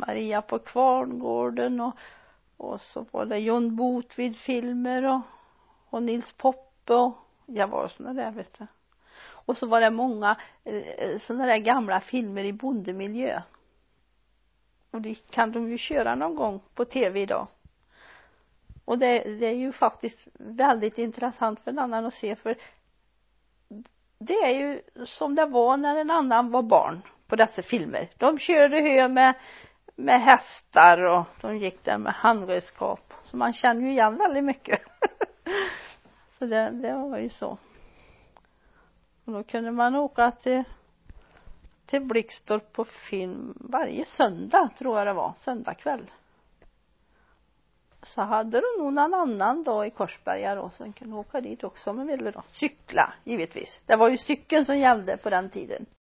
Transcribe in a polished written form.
Maria på Kvarngården och så var det John Botvid filmer och Nils Poppe och jag var såna där vet du. Och så var det många såna där gamla filmer i bondemiljö. Och det kan de ju köra någon gång på tv idag. Och det är ju faktiskt väldigt intressant för en annan att se, för det är ju som det var när en annan var barn på dessa filmer. De körde hö med hästar och de gick där med handredskap. Så man känner ju igen väldigt mycket. Så det var ju så. Och då kunde man åka till Blixtorp på film varje söndag, tror jag det var, söndag kväll. Så hade de nog någon annan dag i Korsberga då, så kunde åka dit också om man ville då. Cykla, givetvis. Det var ju cykeln som gällde på den tiden.